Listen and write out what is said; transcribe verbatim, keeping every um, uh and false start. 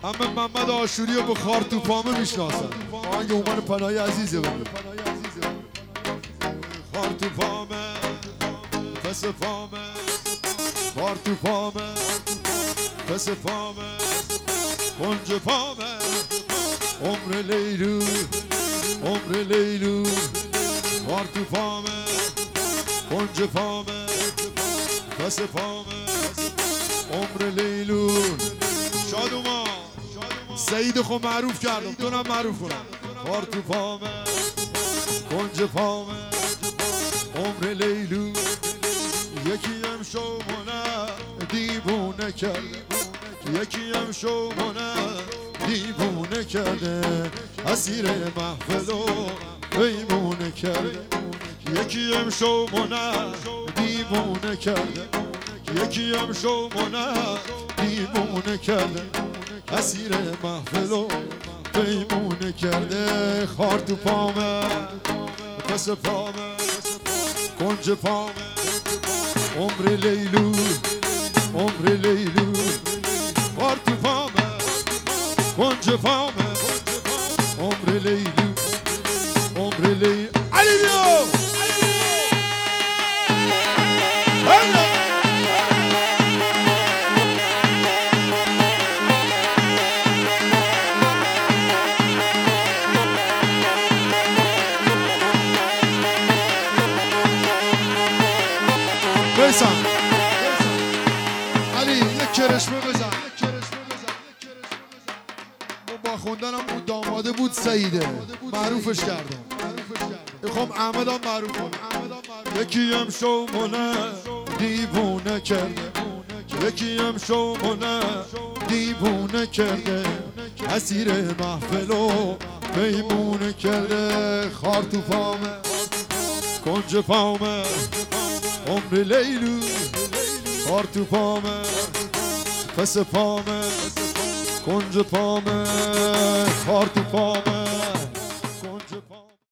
همه محمد آشوری رو به خار تو پامه میشناسن. آهنگ اومن پناهی عزیزه بگو. خار تو پامه پس پامه، خار تو پامه پس پامه، کنج پامه، عمر لیلو عمر لیلو، خار تو پامه کنج پامه پس پامه، عمر لیلو. شادوما سعید خو معروف کردم، دونم معروف کنم. خار تو پامه کنج پامه، عمر لیلو. یکی هم شومونه دیوونه کرده، یکی هم شومونه دیوونه کرده، اسیر محفل و پیمونه کرده. یکی هم شومونه دیوونه کرده، یکی هم شومونه دیوونه کرده، اسیر محفل و پیمونه کرده. خار تو پامه پس پامه کنج پامه، عمر لیلو عمر لیلو. خار تو پامه کنج پامه، عمر لیلو عمر لیلو. علی بیا بزن علی یک کرشمه بزن. با خوندنم بود داماده بود سعیده، معروفش کردم. میخوام احمد هم معروف کنم. یکی هم شومونه دیوونه کرده، یکی هم شومونه دیوونه کرده، اسیر محفل و پیمونه کرده. خار تو پامه کنج پامه، عمر لیلو. خار تو پامه پس پامه کنج پامه، خار تو پامه